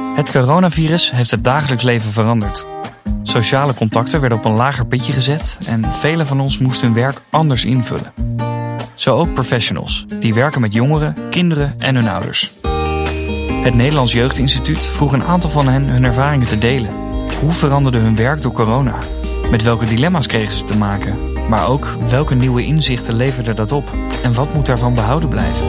Het coronavirus heeft het dagelijks leven veranderd. Sociale contacten werden op een lager pitje gezet en velen van ons moesten hun werk anders invullen. Zo ook professionals, die werken met jongeren, kinderen en hun ouders. Het Nederlands Jeugdinstituut vroeg een aantal van hen hun ervaringen te delen. Hoe veranderde hun werk door corona? Met welke dilemma's kregen ze te maken? Maar ook, welke nieuwe inzichten leverde dat op? En wat moet daarvan behouden blijven?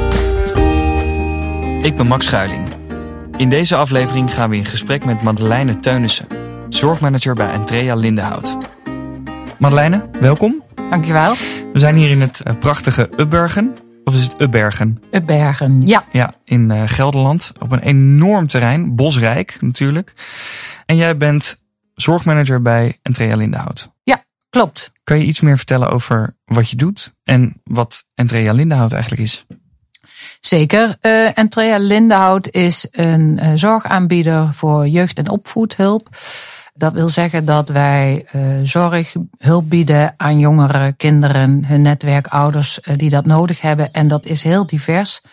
Ik ben Max Schuiling. In deze aflevering gaan we in gesprek met Madeleine Teunissen, zorgmanager bij Entrea Lindenhout. Madeleine, welkom. Dankjewel. We zijn hier in het prachtige Ubbergen. Of is het Ubbergen? Ubbergen, ja. Ja, in Gelderland. Op een enorm terrein, bosrijk natuurlijk. En jij bent zorgmanager bij Entrea Lindenhout. Ja, klopt. Kan je iets meer vertellen over wat je doet en wat Entrea Lindenhout eigenlijk is? Zeker. Entrea Lindenhout is een zorgaanbieder voor jeugd- en opvoedhulp. Dat wil zeggen dat wij zorghulp bieden aan jongeren, kinderen, hun netwerk, ouders die dat nodig hebben. En dat is heel divers.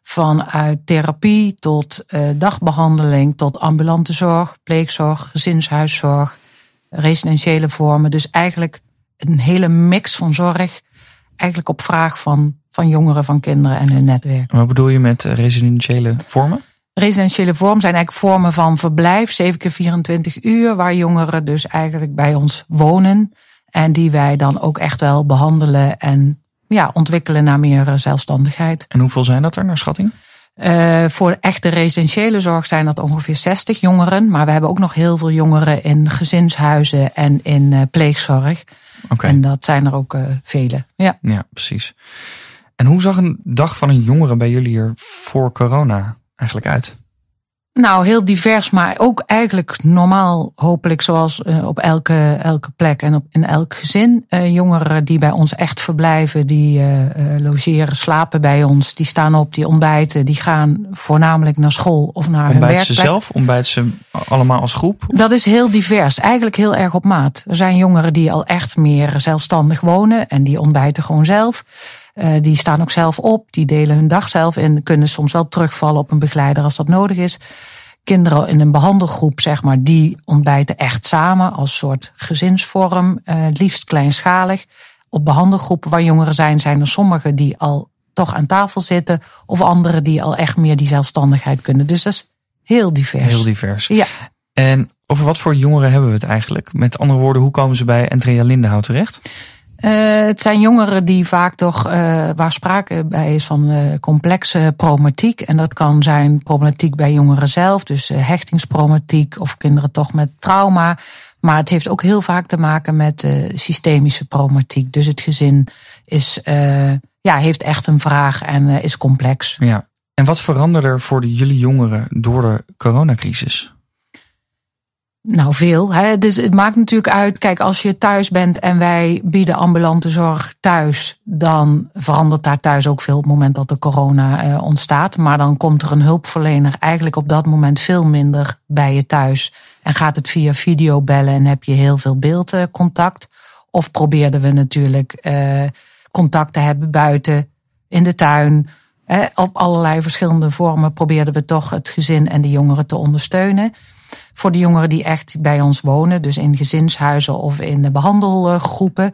Vanuit therapie tot dagbehandeling, tot ambulante zorg, pleegzorg, gezinshuiszorg, residentiële vormen. Dus eigenlijk een hele mix van zorg. Eigenlijk op vraag van jongeren, van kinderen en hun netwerk. Wat bedoel je met residentiële vormen? Residentiële vormen zijn eigenlijk vormen van verblijf, 7 keer 24 uur, waar jongeren dus eigenlijk bij ons wonen. En die wij dan ook echt wel behandelen en ontwikkelen naar meer zelfstandigheid. En hoeveel zijn dat er naar schatting? Voor echte residentiële zorg zijn dat ongeveer 60 jongeren. Maar we hebben ook nog heel veel jongeren in gezinshuizen en in pleegzorg. Okay. En dat zijn er ook vele. Ja, precies. En hoe zag een dag van een jongere bij jullie er voor corona eigenlijk uit? Nou, heel divers, maar ook eigenlijk normaal, hopelijk zoals op elke plek en in elk gezin. Jongeren die bij ons echt verblijven, die logeren, slapen bij ons, die staan op, die ontbijten, die gaan voornamelijk naar school of naar hun werkplek. Ontbijten ze zelf? Ontbijten ze allemaal als groep? Of? Dat is heel divers, eigenlijk heel erg op maat. Er zijn jongeren die al echt meer zelfstandig wonen en die ontbijten gewoon zelf. Die staan ook zelf op, die delen hun dag zelf in, kunnen soms wel terugvallen op een begeleider als dat nodig is. Kinderen in een behandelgroep, zeg maar, die ontbijten echt samen als soort gezinsvorm, liefst kleinschalig. Op behandelgroepen waar jongeren zijn er sommigen die al toch aan tafel zitten of anderen die al echt meer die zelfstandigheid kunnen. Dus dat is heel divers. Heel divers. Ja. En over wat voor jongeren hebben we het eigenlijk? Met andere woorden, hoe komen ze bij Entrea Lindenhout terecht? Het zijn jongeren die vaak toch waar sprake bij is van complexe problematiek. En dat kan zijn problematiek bij jongeren zelf, dus hechtingsproblematiek of kinderen toch met trauma. Maar het heeft ook heel vaak te maken met systemische problematiek. Dus het gezin is, heeft echt een vraag en is complex. Ja. En wat veranderde er voor jullie jongeren door de coronacrisis? Nou, veel. Dus het maakt natuurlijk uit. Kijk, als je thuis bent en wij bieden ambulante zorg thuis, dan verandert daar thuis ook veel op het moment dat de corona ontstaat. Maar dan komt er een hulpverlener eigenlijk op dat moment veel minder bij je thuis. En gaat het via videobellen en heb je heel veel beeldcontact. Of probeerden we natuurlijk contact te hebben buiten, in de tuin. Op allerlei verschillende vormen probeerden we toch het gezin en de jongeren te ondersteunen. Voor de jongeren die echt bij ons wonen, dus in gezinshuizen of in de behandelgroepen.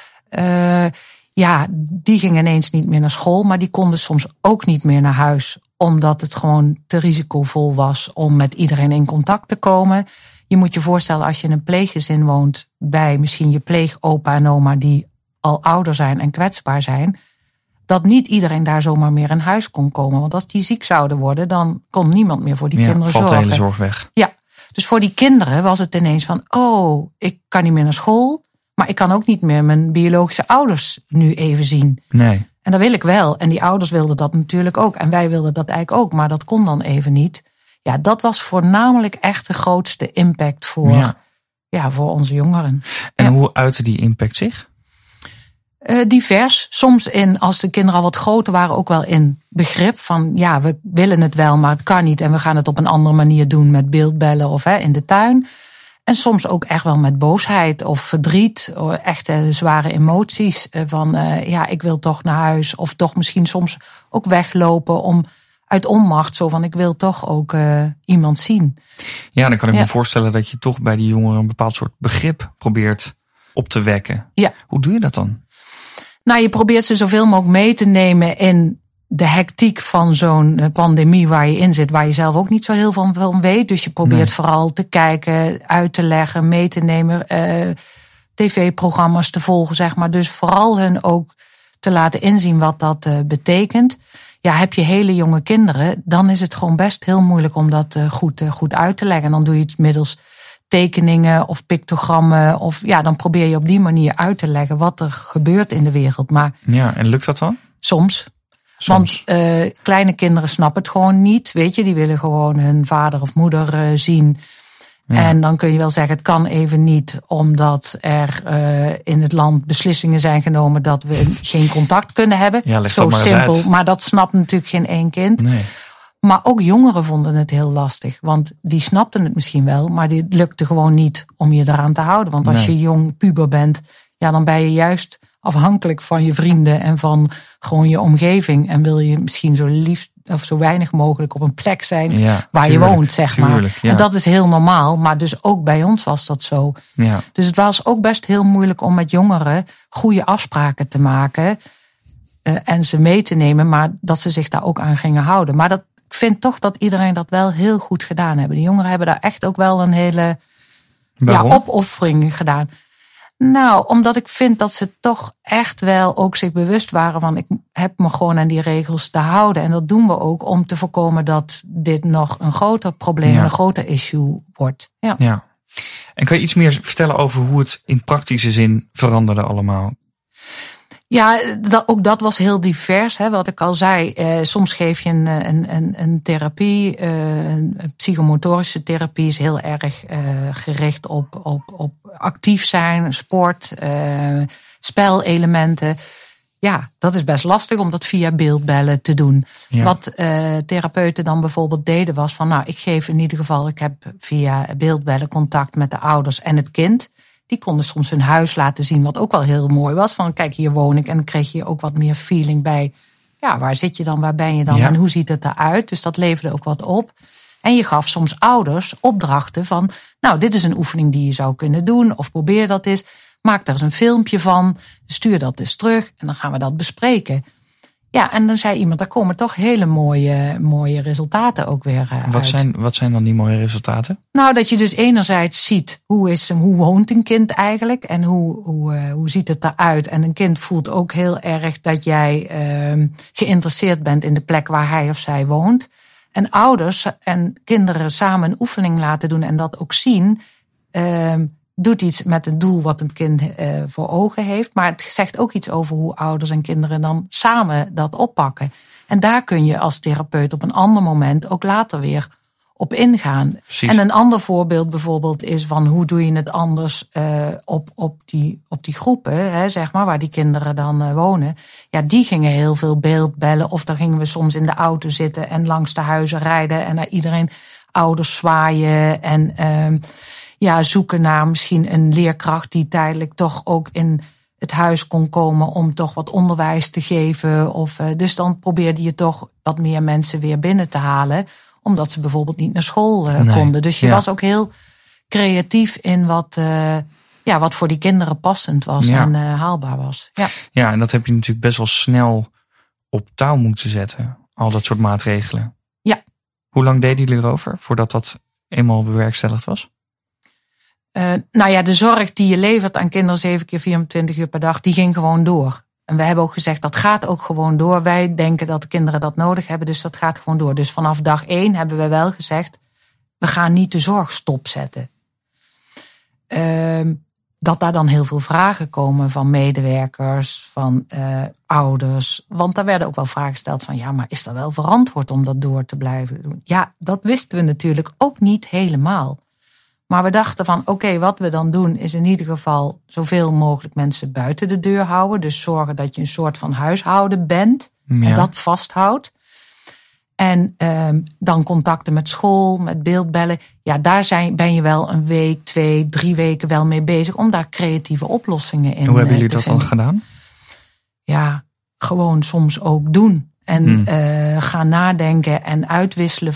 Die gingen ineens niet meer naar school, maar die konden soms ook niet meer naar huis. Omdat het gewoon te risicovol was om met iedereen in contact te komen. Je moet je voorstellen als je in een pleeggezin woont bij misschien je pleegopa en oma die al ouder zijn en kwetsbaar zijn. Dat niet iedereen daar zomaar meer in huis kon komen. Want als die ziek zouden worden, dan kon niemand meer voor die kinderen zorgen. Valt de hele zorg weg. Ja. Dus voor die kinderen was het ineens van, ik kan niet meer naar school, maar ik kan ook niet meer mijn biologische ouders nu even zien. Nee. En dat wil ik wel. En die ouders wilden dat natuurlijk ook. En wij wilden dat eigenlijk ook, maar dat kon dan even niet. Ja, dat was voornamelijk echt de grootste impact voor onze jongeren. En hoe uitte die impact zich? Divers. Soms als de kinderen al wat groter waren, ook wel in begrip van we willen het wel, maar het kan niet. En we gaan het op een andere manier doen met beeldbellen of in de tuin. En soms ook echt wel met boosheid of verdriet. Echt zware emoties van ik wil toch naar huis. Of toch misschien soms ook weglopen om uit onmacht, zo van ik wil toch ook iemand zien. Ja, dan kan ik me voorstellen dat je toch bij die jongeren een bepaald soort begrip probeert op te wekken. Ja. Hoe doe je dat dan? Nou, je probeert ze zoveel mogelijk mee te nemen in de hectiek van zo'n pandemie waar je in zit, waar je zelf ook niet zo heel van weet. Dus je probeert vooral te kijken, uit te leggen, mee te nemen, tv-programma's te volgen, zeg maar. Dus vooral hun ook te laten inzien wat dat betekent. Ja, heb je hele jonge kinderen, dan is het gewoon best heel moeilijk om dat goed uit te leggen. En dan doe je het middels tekeningen of pictogrammen. Of ja, dan probeer je op die manier uit te leggen wat er gebeurt in de wereld. Maar ja, en lukt dat dan? Soms. Want kleine kinderen snappen het gewoon niet. Weet je, die willen gewoon hun vader of moeder zien. Ja. En dan kun je wel zeggen, het kan even niet, omdat er in het land beslissingen zijn genomen dat we geen contact kunnen hebben. Ja, leg zo dat maar simpel. uit. Maar dat snapt natuurlijk geen één kind. Nee. Maar ook jongeren vonden het heel lastig. Want die snapten het misschien wel, maar het lukte gewoon niet om je eraan te houden. Want als je jong puber bent, ja, dan ben je juist afhankelijk van je vrienden en van gewoon je omgeving. En wil je misschien zo lief of zo weinig mogelijk op een plek zijn waar je woont, zeg maar. Ja. En dat is heel normaal, maar dus ook bij ons was dat zo. Ja. Dus het was ook best heel moeilijk om met jongeren goede afspraken te maken en ze mee te nemen, maar dat ze zich daar ook aan gingen houden. Maar ik vind toch dat iedereen dat wel heel goed gedaan hebben. De jongeren hebben daar echt ook wel een hele opoffering gedaan. Nou, omdat ik vind dat ze toch echt wel ook zich bewust waren van ik heb me gewoon aan die regels te houden. En dat doen we ook om te voorkomen dat dit nog een groter probleem, een groter issue wordt. Ja. En kan je iets meer vertellen over hoe het in praktische zin veranderde allemaal? Ja, ook dat was heel divers. Hè, wat ik al zei, soms geef je een therapie. Een psychomotorische therapie is heel erg gericht op actief zijn, sport, spelelementen. Ja, dat is best lastig om dat via beeldbellen te doen. Ja. Wat therapeuten dan bijvoorbeeld deden was van, nou, ik geef in ieder geval, ik heb via beeldbellen contact met de ouders en het kind. Die konden soms hun huis laten zien, wat ook wel heel mooi was. Van kijk, hier woon ik. En dan kreeg je ook wat meer feeling bij. Ja, waar zit je dan? Waar ben je dan? Ja. En hoe ziet het eruit? Dus dat leverde ook wat op. En je gaf soms ouders opdrachten van, nou, dit is een oefening die je zou kunnen doen. Of probeer dat eens. Maak daar eens een filmpje van. Stuur dat eens terug. En dan gaan we dat bespreken. Ja, en dan zei iemand, daar komen toch hele mooie resultaten ook weer uit. Wat zijn dan die mooie resultaten? Nou, dat je dus enerzijds ziet, hoe woont een kind eigenlijk? En hoe ziet het eruit? En een kind voelt ook heel erg dat jij geïnteresseerd bent in de plek waar hij of zij woont. En ouders en kinderen samen een oefening laten doen en dat ook zien, doet iets met het doel wat een kind voor ogen heeft. Maar het zegt ook iets over hoe ouders en kinderen dan samen dat oppakken. En daar kun je als therapeut op een ander moment ook later weer op ingaan. Precies. En een ander voorbeeld bijvoorbeeld is van hoe doe je het anders op die groepen, hè, zeg maar, waar die kinderen dan wonen. Ja, die gingen heel veel beeldbellen. Of dan gingen we soms in de auto zitten en langs de huizen rijden en naar iedereen ouders zwaaien en zoeken naar misschien een leerkracht die tijdelijk toch ook in het huis kon komen om toch wat onderwijs te geven. Dus dan probeerde je toch wat meer mensen weer binnen te halen, omdat ze bijvoorbeeld niet naar school konden. Dus je was ook heel creatief in wat voor die kinderen passend was en haalbaar was. Ja, en dat heb je natuurlijk best wel snel op touw moeten zetten. Al dat soort maatregelen. Ja. Hoe lang deden jullie erover voordat dat eenmaal bewerkstelligd was? De zorg die je levert aan kinderen 7 keer 24 uur per dag, die ging gewoon door. En we hebben ook gezegd, dat gaat ook gewoon door. Wij denken dat de kinderen dat nodig hebben, dus dat gaat gewoon door. Dus vanaf dag 1 hebben we wel gezegd, we gaan niet de zorg stopzetten. Dat daar dan heel veel vragen komen van medewerkers, van ouders. Want daar werden ook wel vragen gesteld van, ja, maar is dat wel verantwoord om dat door te blijven doen? Ja, dat wisten we natuurlijk ook niet helemaal. Maar we dachten van, oké, wat we dan doen is in ieder geval zoveel mogelijk mensen buiten de deur houden. Dus zorgen dat je een soort van huishouden bent en dat vasthoudt. En dan contacten met school, met beeldbellen. Ja, daar ben je wel een week, 2, 3 weken wel mee bezig om daar creatieve oplossingen in te vinden. Hoe hebben jullie dat dan gedaan? Ja, gewoon soms ook doen. En gaan nadenken en uitwisselen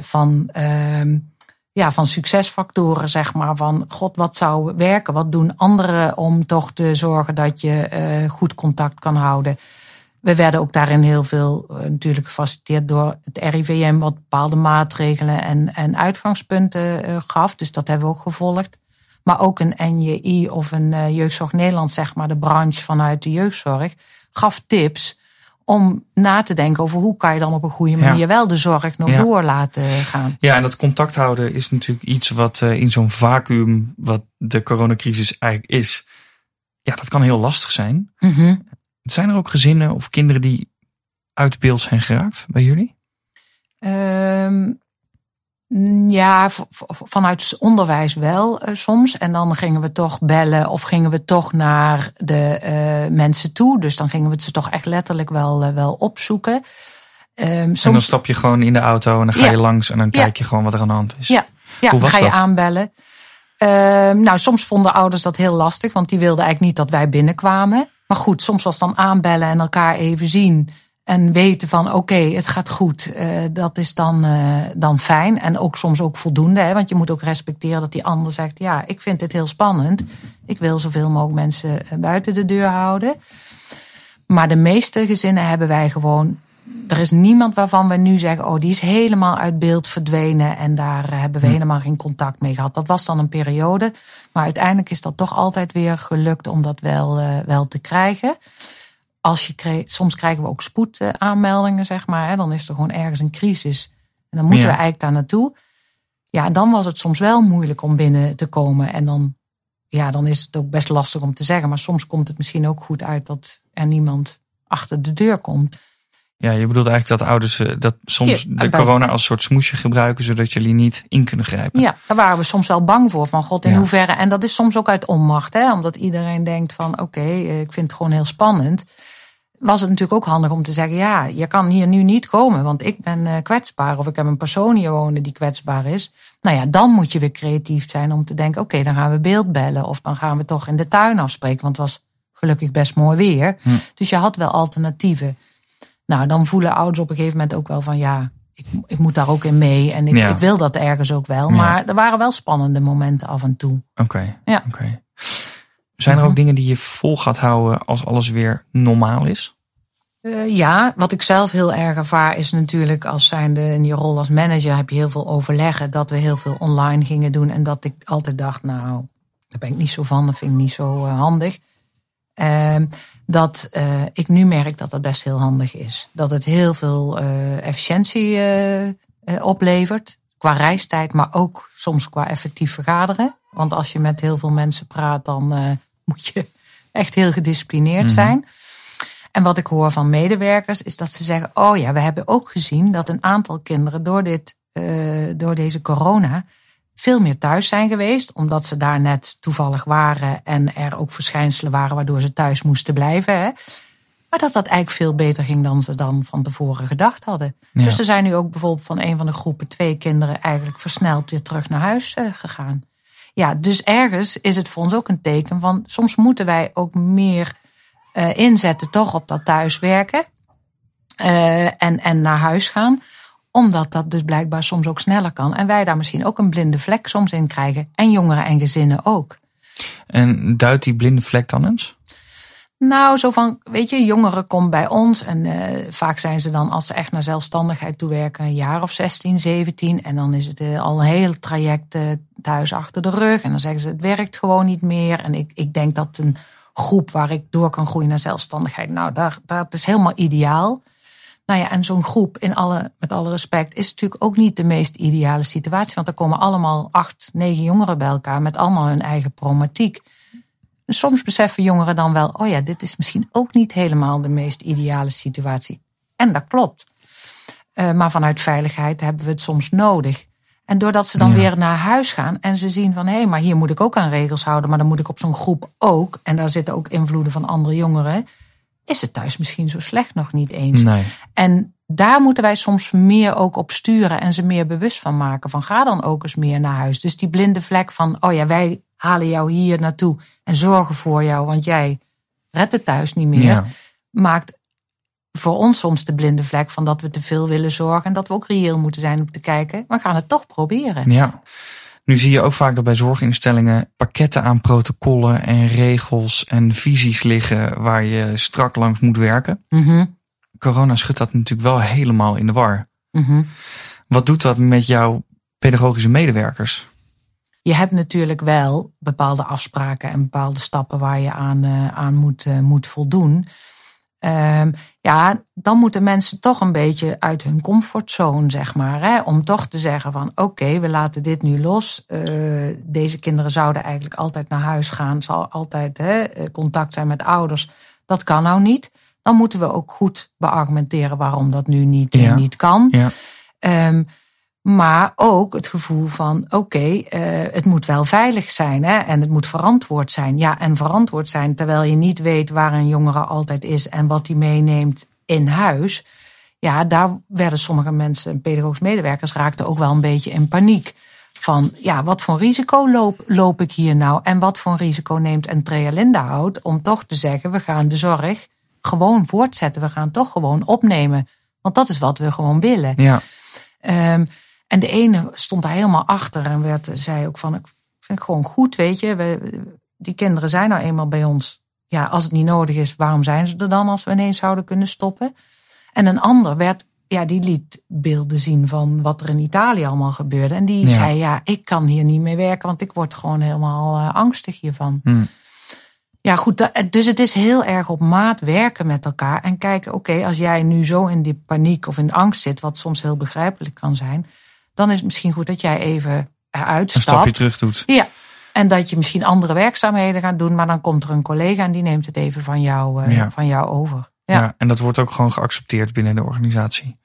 van succesfactoren, zeg maar. Van, god, wat zou werken? Wat doen anderen om toch te zorgen dat je goed contact kan houden? We werden ook daarin heel veel natuurlijk gefaciliteerd door het RIVM, wat bepaalde maatregelen en uitgangspunten gaf. Dus dat hebben we ook gevolgd. Maar ook een NJI of een Jeugdzorg Nederland, zeg maar, de branche vanuit de jeugdzorg, gaf tips om na te denken over hoe kan je dan op een goede manier wel de zorg nog door laten gaan. Ja, en dat contact houden is natuurlijk iets wat in zo'n vacuüm, wat de coronacrisis eigenlijk is, ja, dat kan heel lastig zijn. Mm-hmm. Zijn er ook gezinnen of kinderen die uit beeld zijn geraakt bij jullie? Ja, vanuit onderwijs wel soms. En dan gingen we toch bellen of gingen we toch naar de mensen toe. Dus dan gingen we ze toch echt letterlijk wel opzoeken. Soms... En dan stap je gewoon in de auto en dan ga je langs en dan kijk je gewoon wat er aan de hand is. Ja, hoe was dan ga je dat? aanbellen. Nou, soms vonden ouders dat heel lastig, want die wilden eigenlijk niet dat wij binnenkwamen. Maar goed, soms was dan aanbellen en elkaar even zien en weten van oké, het gaat goed. Dat is dan fijn. En ook soms ook voldoende. Hè? Want je moet ook respecteren dat die ander zegt, ja, ik vind dit heel spannend. Ik wil zoveel mogelijk mensen buiten de deur houden. Maar de meeste gezinnen hebben wij gewoon... Er is niemand waarvan we nu zeggen, oh, die is helemaal uit beeld verdwenen en daar hebben we helemaal geen contact mee gehad. Dat was dan een periode. Maar uiteindelijk is dat toch altijd weer gelukt om dat wel te krijgen. Soms krijgen we ook spoedaanmeldingen, zeg maar. Hè, dan is er gewoon ergens een crisis. En dan moeten we eigenlijk daar naartoe. Ja, en dan was het soms wel moeilijk om binnen te komen. En dan is het ook best lastig om te zeggen. Maar soms komt het misschien ook goed uit dat er niemand achter de deur komt. Ja, je bedoelt eigenlijk dat ouders dat soms de corona als soort smoesje gebruiken, zodat jullie niet in kunnen grijpen. Ja, daar waren we soms wel bang voor. Van god, in hoeverre. En dat is soms ook uit onmacht. Hè, omdat iedereen denkt van oké, ik vind het gewoon heel spannend. Was het natuurlijk ook handig om te zeggen, ja, je kan hier nu niet komen, want ik ben kwetsbaar. Of ik heb een persoon hier wonen die kwetsbaar is. Nou ja, dan moet je weer creatief zijn om te denken, oké, dan gaan we beeld bellen. Of dan gaan we toch in de tuin afspreken. Want het was gelukkig best mooi weer. Dus je had wel alternatieven. Nou, dan voelen ouders op een gegeven moment ook wel van, ja, ik moet daar ook in mee. En ik wil dat ergens ook wel. Maar er waren wel spannende momenten af en toe. Oké. Zijn er ook dingen die je vol gaat houden als alles weer normaal is? Ja, wat ik zelf heel erg ervaar is natuurlijk als zijnde in je rol als manager heb je heel veel overleggen. Dat we heel veel online gingen doen. En dat ik altijd dacht, nou, daar ben ik niet zo van. Dat vind ik niet zo handig. Dat ik nu merk dat dat best heel handig is. Dat het heel veel efficiëntie oplevert. Qua reistijd, maar ook soms qua effectief vergaderen. Want als je met heel veel mensen praat, dan moet je echt heel gedisciplineerd zijn. En wat ik hoor van medewerkers is dat ze zeggen, oh ja, we hebben ook gezien dat een aantal kinderen door deze corona veel meer thuis zijn geweest. Omdat ze daar net toevallig waren en er ook verschijnselen waren waardoor ze thuis moesten blijven. Hè? Maar dat eigenlijk veel beter ging dan ze dan van tevoren gedacht hadden. Ja. Dus er zijn nu ook bijvoorbeeld van een van de groepen 2 kinderen eigenlijk versneld weer terug naar huis gegaan. Ja, dus ergens is het voor ons ook een teken van soms moeten wij ook meer inzetten toch op dat thuiswerken en naar huis gaan. Omdat dat dus blijkbaar soms ook sneller kan. En wij daar misschien ook een blinde vlek soms in krijgen. En jongeren en gezinnen ook. En duidt die blinde vlek dan eens? Nou, zo van, weet je, jongeren komen bij ons. En vaak zijn ze dan, als ze echt naar zelfstandigheid toe werken, een jaar of 16, 17. En dan is het al een heel traject thuis achter de rug. En dan zeggen ze, het werkt gewoon niet meer. En ik denk dat een groep waar ik door kan groeien naar zelfstandigheid, nou, dat is helemaal ideaal. Nou ja, en zo'n groep, met alle respect, is natuurlijk ook niet de meest ideale situatie. Want er komen allemaal 8, 9 jongeren bij elkaar met allemaal hun eigen problematiek. En soms beseffen jongeren dan wel, oh ja, dit is misschien ook niet helemaal de meest ideale situatie. En dat klopt. Maar vanuit veiligheid hebben we het soms nodig. En doordat ze dan weer naar huis gaan en ze zien van, hé, maar hier moet ik ook aan regels houden, maar dan moet ik op zo'n groep ook. En daar zitten ook invloeden van andere jongeren. Is het thuis misschien zo slecht nog niet eens. Nee. En daar moeten wij soms meer ook op sturen en ze meer bewust van maken. Van ga dan ook eens meer naar huis. Dus die blinde vlek van, oh ja, wij halen jou hier naartoe en zorgen voor jou, want jij redt het thuis niet meer. Ja. Maakt voor ons soms de blinde vlek van dat we te veel willen zorgen en dat we ook reëel moeten zijn om te kijken. We gaan het toch proberen. Ja. Nu zie je ook vaak dat bij zorginstellingen pakketten aan protocollen en regels en visies liggen waar je strak langs moet werken. Mm-hmm. Corona schudt dat natuurlijk wel helemaal in de war. Mm-hmm. Wat doet dat met jouw pedagogische medewerkers? Je hebt natuurlijk wel bepaalde afspraken en bepaalde stappen waar je aan moet voldoen. Dan moeten mensen toch een beetje uit hun comfortzone, zeg maar. Hè? Om toch te zeggen van oké, we laten dit nu los. Deze kinderen zouden eigenlijk altijd naar huis gaan. Zal altijd contact zijn met ouders. Dat kan nou niet. Dan moeten we ook goed beargumenteren waarom dat nu niet kan. Ja. Maar ook het gevoel van het moet wel veilig zijn. Hè? En het moet verantwoord zijn. Ja, en verantwoord zijn terwijl je niet weet waar een jongere altijd is en wat hij meeneemt in huis. Ja, daar werden sommige mensen, pedagogisch medewerkers, raakten ook wel een beetje in paniek. Van ja, wat voor risico loop ik hier nou? En wat voor risico neemt Entrea Lindenhout om toch te zeggen, we gaan de zorg gewoon voortzetten. We gaan toch gewoon opnemen. Want dat is wat we gewoon willen. Ja. En de ene stond daar helemaal achter en zei ook van, ik vind het gewoon goed, weet je. Die kinderen zijn nou eenmaal bij ons. Ja, als het niet nodig is, waarom zijn ze er dan als we ineens zouden kunnen stoppen? En een ander die liet beelden zien van wat er in Italië allemaal gebeurde. En die zei, ik kan hier niet mee werken, want ik word gewoon helemaal angstig hiervan. Ja, goed, dus het is heel erg op maat werken met elkaar. En kijken, als jij nu zo in die paniek of in angst zit, wat soms heel begrijpelijk kan zijn, dan is het misschien goed dat jij even eruit stapt. Een stapje terug doet. Ja, en dat je misschien andere werkzaamheden gaat doen, maar dan komt er een collega en die neemt het even van jou over. Ja, en dat wordt ook gewoon geaccepteerd binnen de organisatie.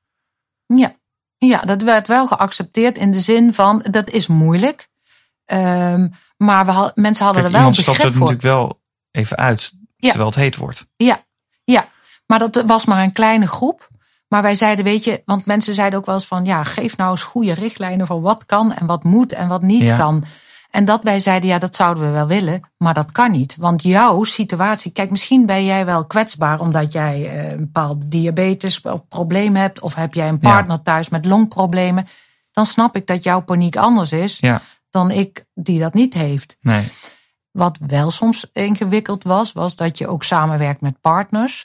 Ja, dat werd wel geaccepteerd in de zin van, dat is moeilijk. Maar mensen hadden er wel begrip voor. Iemand stapt het natuurlijk wel even uit, terwijl het heet wordt. Ja, maar dat was maar een kleine groep. Maar wij zeiden, weet je, want mensen zeiden ook wel eens van, geef nou eens goede richtlijnen van wat kan en wat moet en wat niet kan. En dat wij zeiden, dat zouden we wel willen, maar dat kan niet. Want jouw situatie, kijk, misschien ben jij wel kwetsbaar omdat jij een bepaalde diabetes of problemen hebt, of heb jij een partner thuis met longproblemen. Dan snap ik dat jouw paniek anders is dan ik die dat niet heeft. Nee. Wat wel soms ingewikkeld was dat je ook samenwerkt met partners.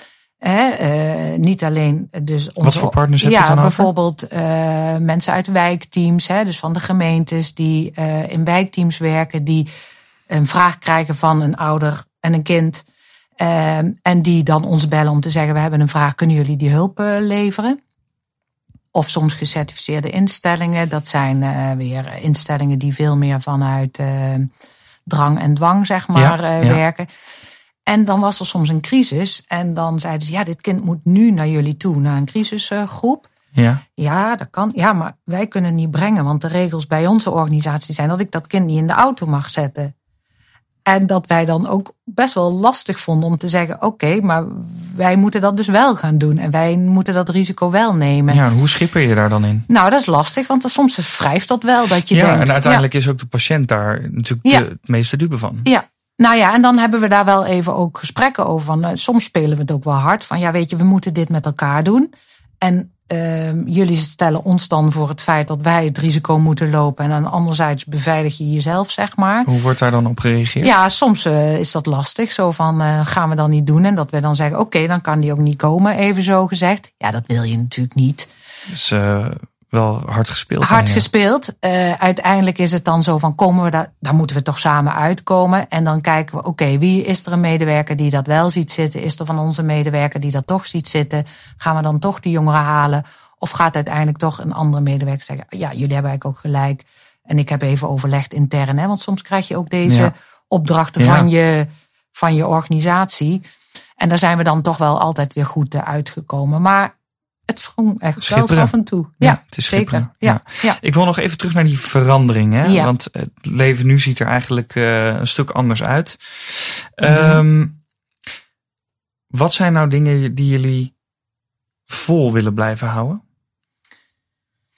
Niet alleen dus wat voor partners heb je dan over? Bijvoorbeeld mensen uit wijkteams, dus van de gemeentes die in wijkteams werken, die een vraag krijgen van een ouder en een kind. En die dan ons bellen om te zeggen, we hebben een vraag, kunnen jullie die hulp leveren? Of soms gecertificeerde instellingen. Dat zijn weer instellingen die veel meer vanuit drang en dwang, zeg maar, werken. En dan was er soms een crisis. En dan zeiden ze, dit kind moet nu naar jullie toe, naar een crisisgroep. Ja, dat kan. Ja, maar wij kunnen het niet brengen. Want de regels bij onze organisatie zijn dat ik dat kind niet in de auto mag zetten. En dat wij dan ook best wel lastig vonden om te zeggen, oké, maar wij moeten dat dus wel gaan doen. En wij moeten dat risico wel nemen. Ja, en hoe schipper je daar dan in? Nou, dat is lastig, want soms wrijft dat wel dat je denkt. En uiteindelijk is ook de patiënt daar natuurlijk het meeste dupe van. Ja. Nou ja, en dan hebben we daar wel even ook gesprekken over. Van, soms spelen we het ook wel hard. Van weet je, we moeten dit met elkaar doen. En jullie stellen ons dan voor het feit dat wij het risico moeten lopen. En dan anderzijds beveilig je jezelf, zeg maar. Hoe wordt daar dan op gereageerd? Ja, soms is dat lastig. Zo van, gaan we dan niet doen. En dat we dan zeggen, oké, dan kan die ook niet komen, even zo gezegd. Ja, dat wil je natuurlijk niet. Dus wel hard gespeeld. Hard gespeeld. Uiteindelijk is het dan zo van, komen we daar moeten we toch samen uitkomen. En dan kijken we, oké, wie is er een medewerker die dat wel ziet zitten? Is er van onze medewerker die dat toch ziet zitten? Gaan we dan toch die jongeren halen? Of gaat uiteindelijk toch een andere medewerker zeggen, jullie hebben eigenlijk ook gelijk. En ik heb even overlegd intern. Want soms krijg je ook deze opdrachten van je organisatie. En daar zijn we dan toch wel altijd weer goed uitgekomen. Maar het wrong echt wel af en toe. Ja, het is zeker. Ja. Ik wil nog even terug naar die verandering. Hè? Ja. Want het leven nu ziet er eigenlijk een stuk anders uit. Wat zijn nou dingen die jullie vol willen blijven houden?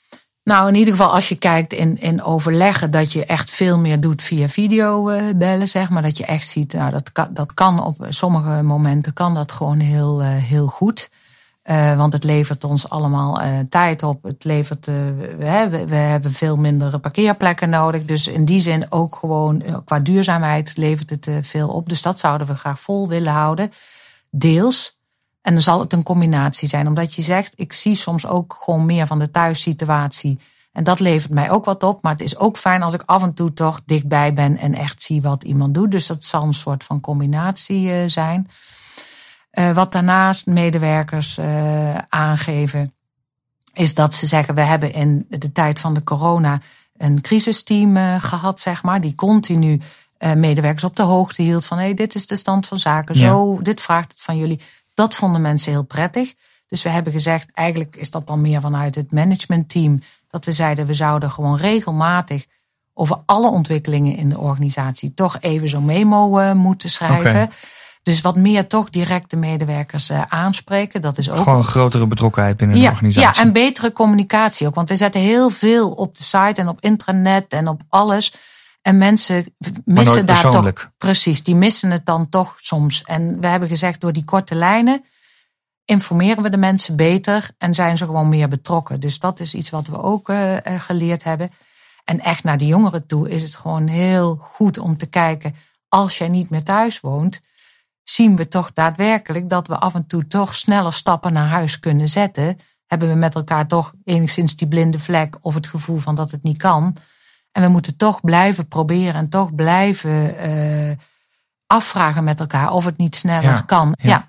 Nou, in ieder geval als je kijkt in overleggen, dat je echt veel meer doet via videobellen, zeg maar. Dat je echt ziet, nou, dat kan op sommige momenten kan dat gewoon heel goed. Want het levert ons allemaal tijd op. Het levert, we hebben veel minder parkeerplekken nodig. Dus in die zin ook gewoon qua duurzaamheid levert het veel op. Dus dat zouden we graag vol willen houden. Deels. En dan zal het een combinatie zijn. Omdat je zegt, ik zie soms ook gewoon meer van de thuissituatie. En dat levert mij ook wat op. Maar het is ook fijn als ik af en toe toch dichtbij ben en echt zie wat iemand doet. Dus dat zal een soort van combinatie zijn. Wat daarnaast medewerkers aangeven, is dat ze zeggen, we hebben in de tijd van de corona een crisisteam gehad, zeg maar. Die continu medewerkers op de hoogte hield van, hey, dit is de stand van zaken. Zo, dit vraagt het van jullie. Dat vonden mensen heel prettig. Dus we hebben gezegd, eigenlijk is dat dan meer vanuit het managementteam, dat we zeiden, we zouden gewoon regelmatig over alle ontwikkelingen in de organisatie toch even zo'n memo moeten schrijven. Okay. Dus wat meer toch direct de medewerkers aanspreken. Dat is ook gewoon een grotere betrokkenheid binnen de organisatie. Ja, en betere communicatie ook. Want we zetten heel veel op de site en op intranet en op alles. En mensen missen daar toch. Precies, die missen het dan toch soms. En we hebben gezegd, door die korte lijnen informeren we de mensen beter en zijn ze gewoon meer betrokken. Dus dat is iets wat we ook geleerd hebben. En echt naar de jongeren toe is het gewoon heel goed om te kijken, als jij niet meer thuis woont, zien we toch daadwerkelijk dat we af en toe toch sneller stappen naar huis kunnen zetten. Hebben we met elkaar toch enigszins die blinde vlek of het gevoel van dat het niet kan. En we moeten toch blijven proberen en toch blijven afvragen met elkaar of het niet sneller kan. Ja.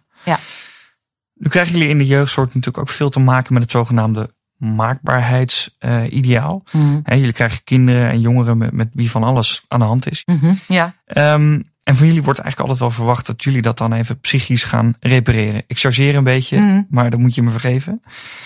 Nu krijgen jullie in de jeugdzorg natuurlijk ook veel te maken met het zogenaamde maakbaarheidsideaal. Jullie krijgen kinderen en jongeren met wie van alles aan de hand is. En van jullie wordt eigenlijk altijd wel verwacht dat jullie dat dan even psychisch gaan repareren. Ik chargeer een beetje, maar dat moet je me vergeven.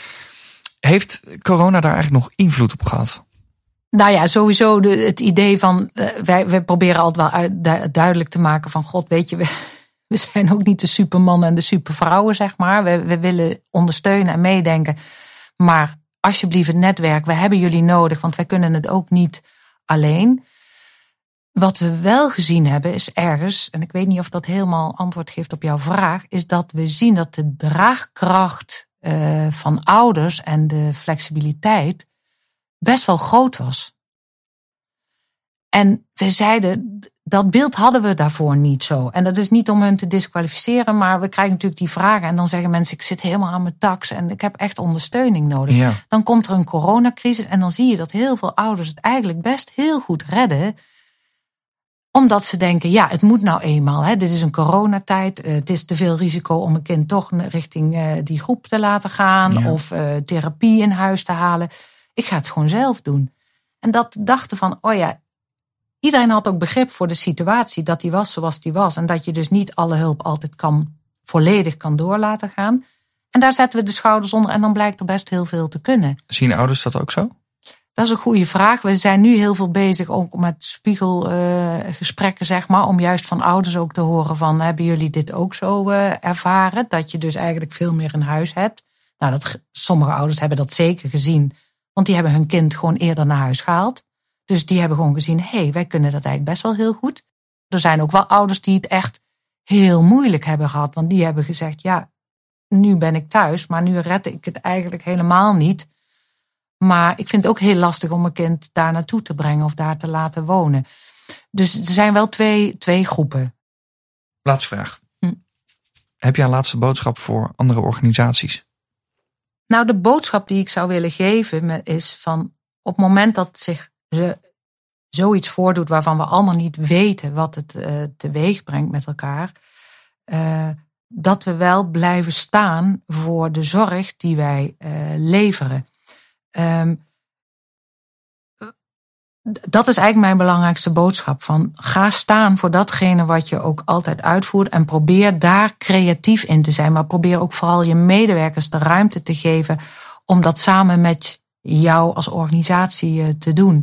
Heeft corona daar eigenlijk nog invloed op gehad? Nou ja, sowieso het idee van, wij proberen altijd wel duidelijk te maken van, god, weet je, we zijn ook niet de supermannen en de supervrouwen, zeg maar. We willen ondersteunen en meedenken. Maar alsjeblieft het netwerk, we hebben jullie nodig, want wij kunnen het ook niet alleen. Wat we wel gezien hebben is ergens, en ik weet niet of dat helemaal antwoord geeft op jouw vraag, is dat we zien dat de draagkracht van ouders en de flexibiliteit best wel groot was. En we zeiden, dat beeld hadden we daarvoor niet zo. En dat is niet om hen te disqualificeren, maar we krijgen natuurlijk die vragen en dan zeggen mensen, ik zit helemaal aan mijn tax en ik heb echt ondersteuning nodig. Ja. Dan komt er een coronacrisis en dan zie je dat heel veel ouders het eigenlijk best heel goed redden, omdat ze denken, ja, het moet nou eenmaal. Dit is een coronatijd. Het is te veel risico om een kind toch richting die groep te laten gaan. Ja. Of therapie in huis te halen. Ik ga het gewoon zelf doen. En dat dachten van, oh ja, iedereen had ook begrip voor de situatie. Dat die was zoals die was. En dat je dus niet alle hulp altijd volledig kan door laten gaan. En daar zetten we de schouders onder. En dan blijkt er best heel veel te kunnen. Zien ouders dat ook zo? Dat is een goede vraag. We zijn nu heel veel bezig ook met spiegelgesprekken, zeg maar. Om juist van ouders ook te horen van, hebben jullie dit ook zo ervaren? Dat je dus eigenlijk veel meer in huis hebt. Nou, sommige ouders hebben dat zeker gezien. Want die hebben hun kind gewoon eerder naar huis gehaald. Dus die hebben gewoon gezien, hey, wij kunnen dat eigenlijk best wel heel goed. Er zijn ook wel ouders die het echt heel moeilijk hebben gehad. Want die hebben gezegd, ja, nu ben ik thuis, maar nu red ik het eigenlijk helemaal niet. Maar ik vind het ook heel lastig om mijn kind daar naartoe te brengen of daar te laten wonen. Dus er zijn wel twee groepen. Laatste vraag. Heb jij een laatste boodschap voor andere organisaties? Nou, de boodschap die ik zou willen geven is van, op het moment dat zich zoiets voordoet waarvan we allemaal niet weten wat het teweeg brengt met elkaar, dat we wel blijven staan voor de zorg die wij leveren. Dat is eigenlijk mijn belangrijkste boodschap. Van, ga staan voor datgene wat je ook altijd uitvoert. En probeer daar creatief in te zijn. Maar probeer ook vooral je medewerkers de ruimte te geven om dat samen met jou als organisatie te doen.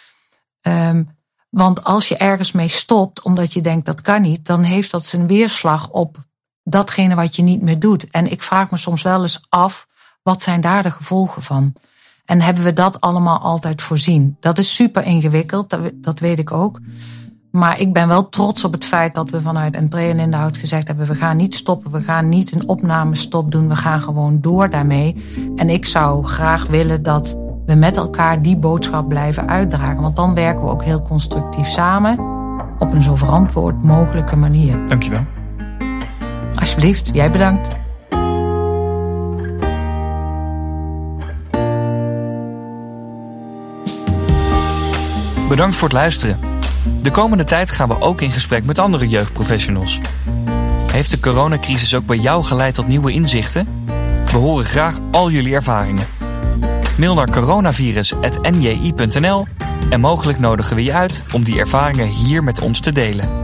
Want als je ergens mee stopt omdat je denkt dat kan niet, dan heeft dat zijn weerslag op datgene wat je niet meer doet. En ik vraag me soms wel eens af, wat zijn daar de gevolgen van? En hebben we dat allemaal altijd voorzien? Dat is super ingewikkeld, dat weet ik ook. Maar ik ben wel trots op het feit dat we vanuit Entree en Inhoud gezegd hebben, we gaan niet stoppen, we gaan niet een opnamestop doen, we gaan gewoon door daarmee. En ik zou graag willen dat we met elkaar die boodschap blijven uitdragen. Want dan werken we ook heel constructief samen op een zo verantwoord mogelijke manier. Dankjewel. Alsjeblieft, jij bedankt. Bedankt voor het luisteren. De komende tijd gaan we ook in gesprek met andere jeugdprofessionals. Heeft de coronacrisis ook bij jou geleid tot nieuwe inzichten? We horen graag al jullie ervaringen. Mail naar coronavirus@nji.nl en mogelijk nodigen we je uit om die ervaringen hier met ons te delen.